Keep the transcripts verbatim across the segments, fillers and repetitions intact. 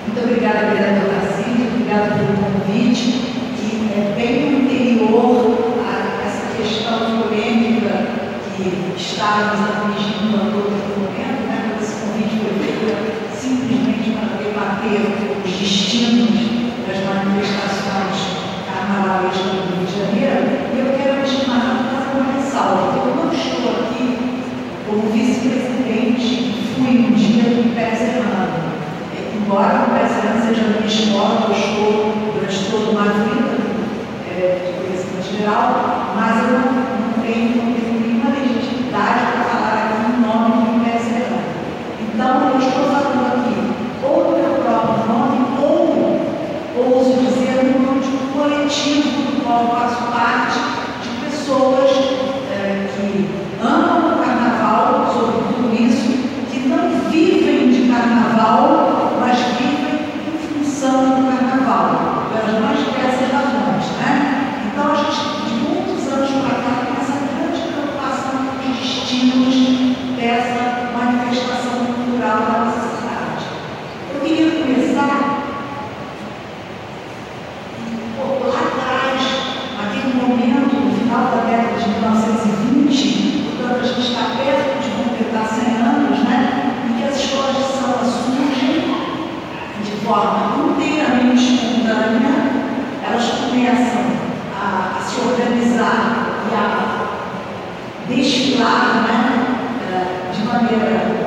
Muito obrigada, vereador Tarcísio, obrigada pelo convite, que é bem no interior a essa questão polêmica que está nos afligindo a todo momento, né? Esse convite foi feito simplesmente para debater os destinos das manifestações carnavalescas do Rio de Janeiro, e eu quero, antes de mais nada, fazer uma ressalva. Eu não estou aqui como vice-presidente, fui um dia do Pé Serrano. Embora o Pé Serrano seja a minha escola, eu estou durante toda uma vida é, de conhecimento geral, mas eu não, não tenho, não tenho nenhuma legitimidade para falar aqui em nome do Pé Serrano. Então, eu estou falando aqui ou do meu próprio nome, ou ouso dizer no nome de um coletivo do qual eu faço parte, de pessoas é, que amam o carnaval, sobre tudo isso, que não vivem de carnaval, mas vivem em função do carnaval, pelas mais diversas razões, né? Então, a gente, de muitos anos para cá, tem essa grande preocupação com os destinos dessa manifestação cultural da nossa cidade. Eu queria começar por lá atrás, naquele momento, no final da década de mil novecentos e vinte, portanto, a gente está perto de completar cem anos, né? Em que as escolas de samba surgem de forma inteiramente espontânea, elas começam a, a se organizar e a desfilar, né? De maneira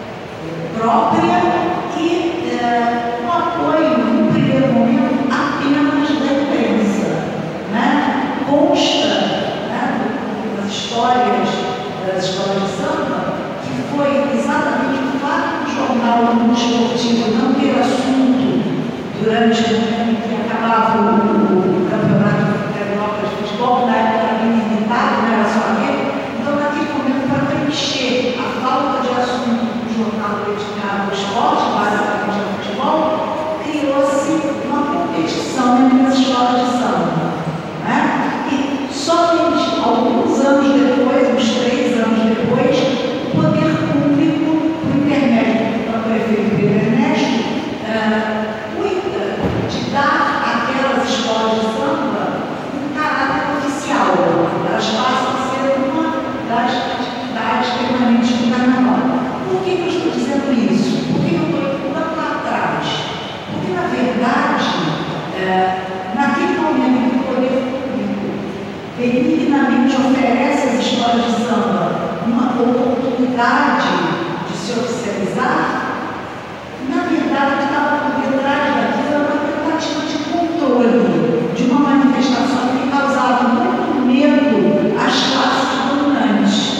própria e é, com apoio, no primeiro momento, apenas da imprensa, né? Consta, né, nas histórias das escolas de samba, que foi exatamente o fato do jornal do esportivo não ter assunto durante o momento em que acabava o, o, o campeonato carioca de futebol, na época era bem limitado, não era só aquele. Então, naquele momento, para preencher a falta de assunto do jornal dedicado ao esporte, basicamente ao futebol, criou-se uma competição entre as escolas de samba, né? E somente alguns anos depois, uns três anos depois, o poder público, por intermédio do prefeito Pedro Ernesto, uh, cuida de dar àquelas escolas de samba um caráter oficial. Elas passam a ser uma das atividades permanentes do carnaval. Por que, que eu estou dizendo isso? Por que eu estou indo lá atrás? Porque, na verdade, é, naquele momento em que o poder público benignamente oferece às escolas de samba uma oportunidade de se oficializar, na verdade, estava por detrás daquilo uma tentativa de controle de uma manifestação que causava muito medo às classes dominantes.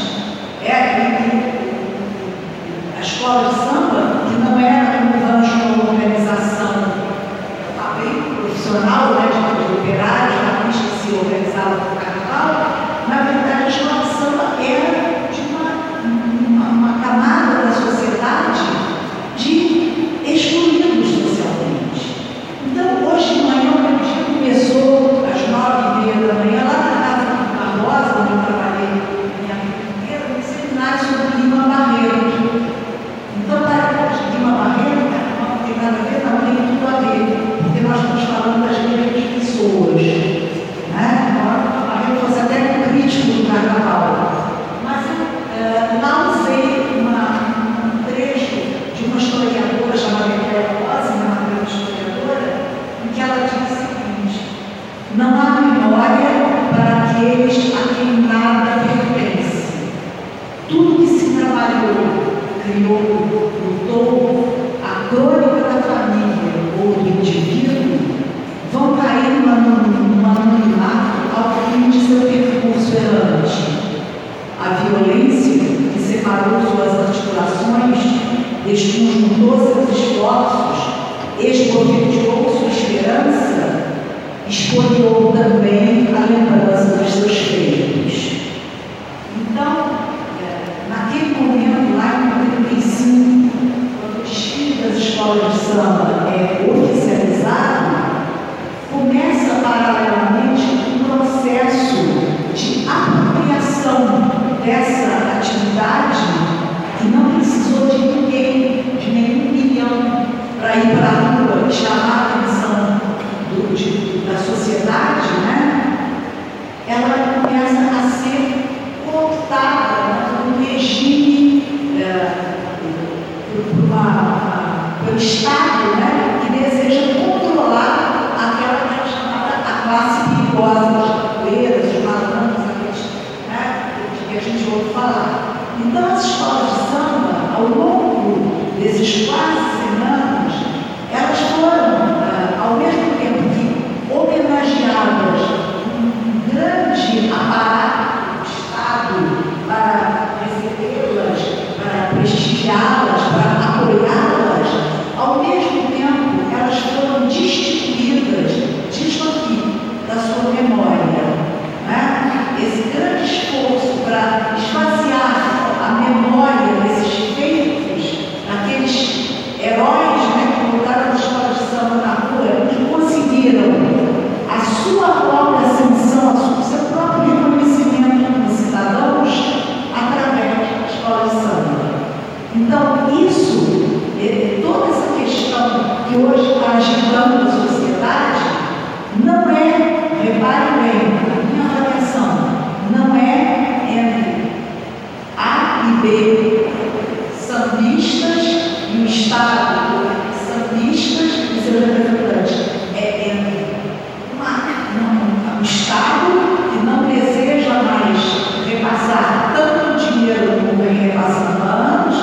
É, a escola de samba, que não era como vamos uma organização bem profissional, né, de operários, artistas que se organizavam no carnaval, na verdade a escola de samba era de uma, uma, uma camada da sociedade de excluídos socialmente. Então, hoje de manhã, o meu dia começou às nove e meia da manhã, lá na casa do Barbosa, onde eu trabalhei minha vida inteira, no seminário sobre Lima Barreto. Então, para de Lima Barreto, não tem nada a ver, não tem tudo a ver, porque nós estamos falando das mesmas pessoas, né? Lima Barreto fosse até um crítico do carnaval. Mas uh, lá usei uma, um trecho de uma historiadora chamada Clélia Rosa, uma grande historiadora, em que ela diz o seguinte: não há memória para aqueles a quem nada pertence. Tudo que se trabalhou, criou, lutou, a crônica da família ou do indivíduo vão cair num anonimato ao fim de seu percurso errante. A violência que separou suas articulações, desconjuntou seus esforços, esbofeteou sua esperança, espoliou também a lembrança dos seus feitos. Então, naquele momento, lá em noventa e cinco, quando o desfile das escolas de samba é oficializado, começa paralelamente um processo de apropriação dessa atividade que não precisou de ninguém, de nenhum milhão, para ir para a rua para chamar a atenção do, de, da sociedade, né? Ela começa a ser cooptada por um regime, é, por uma, pelo Estado, né? Que deseja controlar aquela que é chamada a classe perigosa, os capoeiras, os malandros, aqueles, né? Que a gente ouve falar. Então, as escolas de samba, ao longo desses quase cem anos, elas foram, ao mesmo tempo que homenageadas um grande aparato do Estado para recebê-las, para prestigiá-las, para apoiá-las, ao mesmo tempo elas foram destituídas disso aqui, da sua memória. Né? Esse grande esforço para esvaziar a memória desses feitos, daqueles heróis, né, que lutaram nas escolas de samba na rua, que conseguiram a sua própria ascensão, o seu próprio reconhecimento como cidadãos através da escola de samba. Então, isso, toda essa questão que hoje está agitando a sociedade, não é, repare bem, a minha avaliação, não é entre A e B, sambistas e o Estado, sambistas e seus representantes. É entre uma, um Estado que não deseja mais repassar tanto dinheiro como vem repassando há anos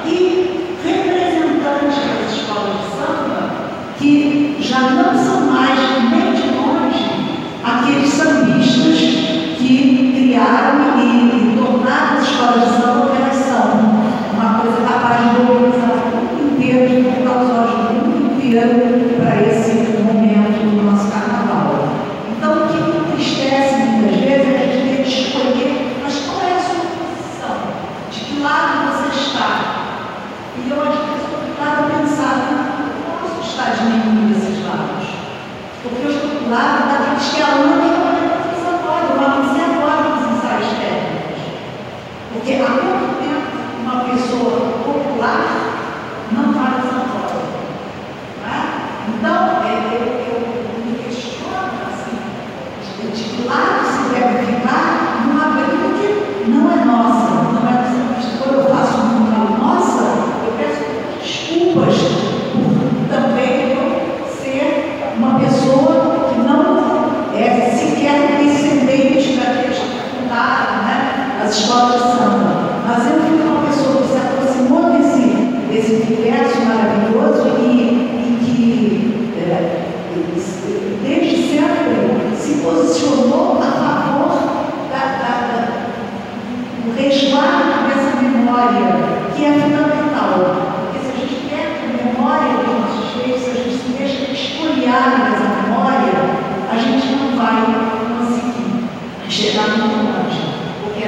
e representantes das escolas de samba que já não são mais, nem de longe, aqueles sambistas que criaram e, e tornaram as escolas de samba o que elas são. Uma coisa capaz de mobilizar o mundo inteiro, de causar o mundo inteiro para esse momento do nosso carnaval. Então, o que me entristece muitas vezes é a gente ter que escolher, mas qual é a sua posição? De que lado você está? E eu acho que estou obrigada a pensar, não posso estar de nenhum desses lados. Porque eu estou do lado daqueles que a Ana está olhando para agora, vamos dizer agora nos ensaios técnicos. Porque há muito tempo uma pessoa popular não faz essa coisa. Né? Então, é, eu, eu me questiono assim, de que lado se deve ficar numa briga que não é nossa, não é nossa. Quando eu faço uma nossa, eu peço desculpas por também ser uma pessoa que não é sequer descendente daqueles que fundaram, né, as escolas de samba. Mas eu fui uma pessoa que se aproximou desse, desse universo maravilhoso e, e que, é, desde sempre, se posicionou a favor da, da, da, do resguardo dessa memória, que é fundamental. Porque se a gente perde a memória dos nossos feitos, se a gente se deixa espoliar dessa memória, a gente não vai conseguir chegar muito longe. Porque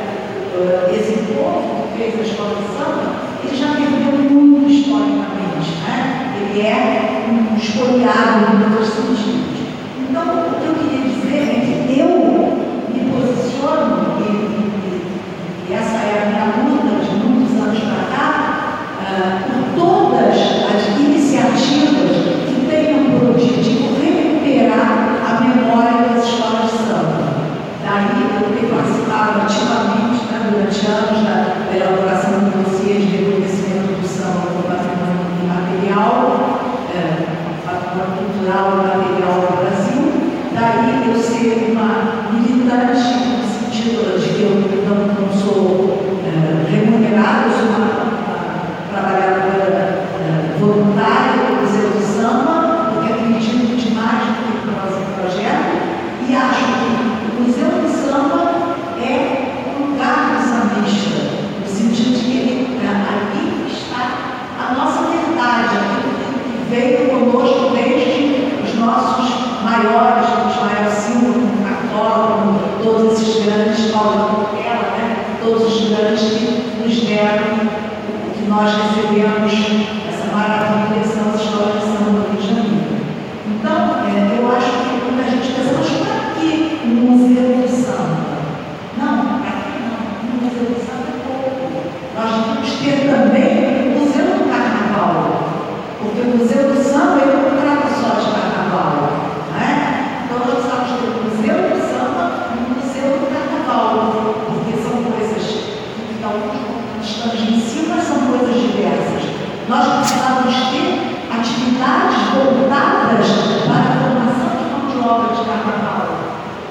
uh, esse povo que fez a escola de samba, ele já perdeu muito historicamente, né? Ele é um espoliado em todos os sentidos. Então, o que eu queria dizer é que eu me posiciono, e, e, e essa é a minha luta de muitos anos para cá, uh, por todas as iniciativas que tenham por objetivo recuperar a memória das escolas de samba. Daí eu tenho participado ativamente, né, durante anos da elaboração do dossiê de reconhecimento do samba como patrimônio imaterial, é, patrimônio cultural e material do Brasil. Daí eu ser uma militante no sentido de que eu não, não sou é, remunerada, eu sou uma, uma trabalhadora é, voluntária do Museu do Samba, porque acredito demais no que nós em projeto e acho que o Museu do Samba é um lugar do sambista, no sentido de que ele, ali está a nossa verdade, aquilo que veio conosco desde os nossos maiores, os maiores símbolos, como Cartola, como todos esses grandes, Paulo Portela, né? Todos os grandes que nos deram o que nós recebemos, essa maravilha, são as escolas de samba do Rio de Janeiro. Então, é, eu acho que quando a gente pensa, mas para que um museu do samba? Não, para que não? Um museu do samba é pouco. Nós temos que ter também o museu do carnaval, porque o museu do samba é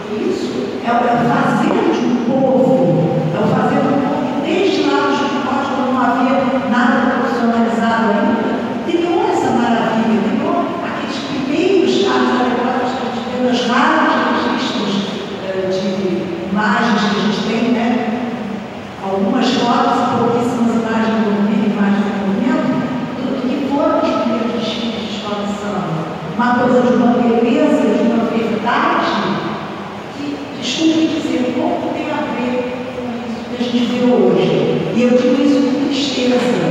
Isso é o fazer de um povo, é o fazer de um povo que desde lá dos primórdios, quando não havia nada profissionalizado ainda, criou essa maravilha, criou aqueles primeiros carros alegóricos que a gente vê nas raras registros uh, de imagens que a gente tem, né? Algumas fotos, pouquíssimas imagens do movimento, imagens do movimento, do que foram os primeiros desfiles de escola de samba. Uma coisa de uma beleza, de uma verdade, que, desculpe dizer, pouco tem a ver com isso que a gente vê hoje. E eu digo isso com tristeza,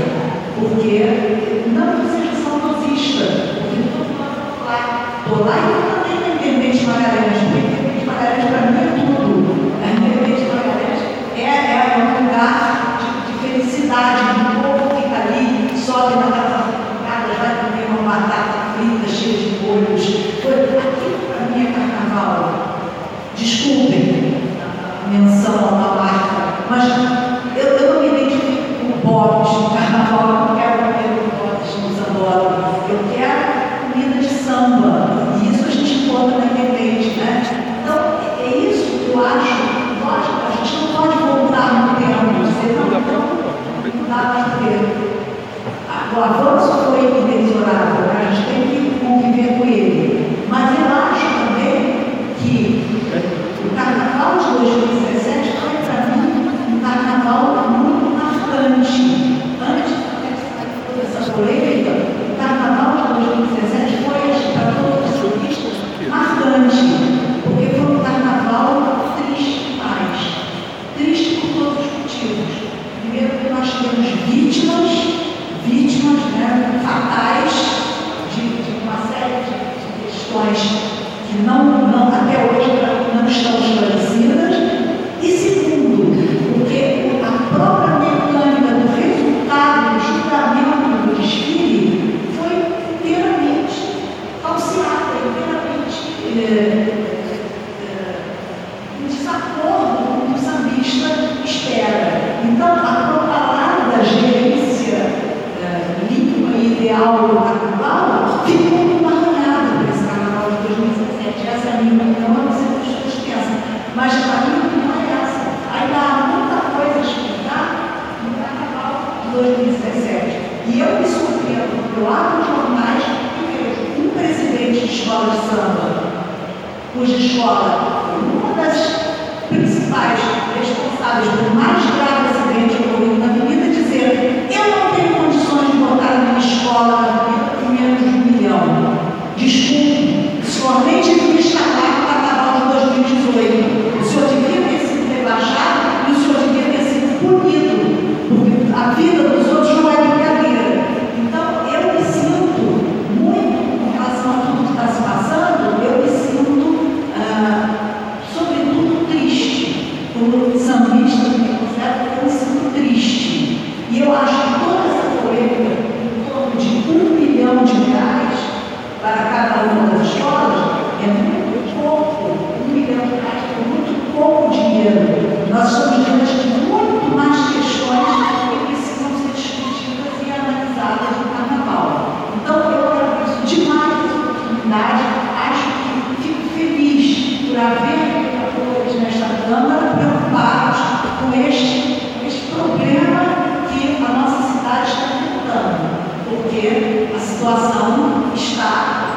porque não que seja saudosista, porque estou falando lá, estou lá e eu também na Independente Magalhães, porque Independente Magalhães para mim é tudo. A Independente Magalhães é, é um lugar de, de felicidade, do povo que fica ali, sobe na casa da vai comer uma batata frita cheia de molhos. Aquilo para mim é carnaval. Desculpem a menção a uma marca, mas eu, eu não me identifico com bobs no carnaval, eu não quero comer bobs no samba, eu quero comida de samba, e isso a gente encontra na Independente, né? Então, é isso que eu acho. Lógico, a gente não pode voltar no tempo, dizer, não, não dá mais tempo. O avanço foi inexorável, a gente tem que conviver com ele. Mas eu acho também que o carnaval de dois mil e dezessete foi, para mim, um carnaval muito marcante. Antes de toda essa polêmica, o carnaval de dois mil e dezessete foi, para todos os turistas, marcante, porque foi um carnaval triste demais. Triste por todos os motivos. Primeiro, porque nós tivemos vítimas. vítimas né, fatais de, de uma série de, de questões que não, não, até hoje não estão esclarecidas. E segundo, porque a própria mecânica do resultado do julgamento do desfile foi inteiramente falseada, inteiramente é, é, em desacordo com o que o sambista espera. Então, a propalada gerência limpa e ideal do carnaval ficou muito arranhada por esse carnaval de dois mil e dezessete. Essa é a minha opinião, não sei o que as pessoas pensam, mas a minha opinião é essa. Ainda há muita coisa a explicar no carnaval de dois mil e dezessete. E eu me surpreendo, porque eu abro os jornais e vejo um presidente de escola de samba, cuja escola foi uma das principais responsáveis pelo mais grave acidente ocorrido na avenida, dizer: eu não tenho condições de botar a minha escola na avenida por menos de um milhão. Desculpe, o senhor nem devia estar lá no carnaval de dois mil e dezoito. O senhor devia ter sido rebaixado e o senhor devia ter sido punido, porque a vida dos outros não é brincadeira. Então, eu me sinto muito, com relação a tudo que está se passando, eu me sinto, ah, sobretudo, triste. Como sambista, que me considero, eu me sinto triste. E eu acho que toda essa polêmica, em torno de um milhão de reais para cada uma das escolas, é muito pouco. Um milhão de reais é muito pouco dinheiro. Nós estamos diante de muito mais questões que precisam ser discutidas e analisadas no carnaval. Então, eu agradeço demais essa oportunidade. Acho que fico feliz por haver vereadores nesta Câmara preocupados com este, com este problema que a nossa cidade está enfrentando, porque a situação está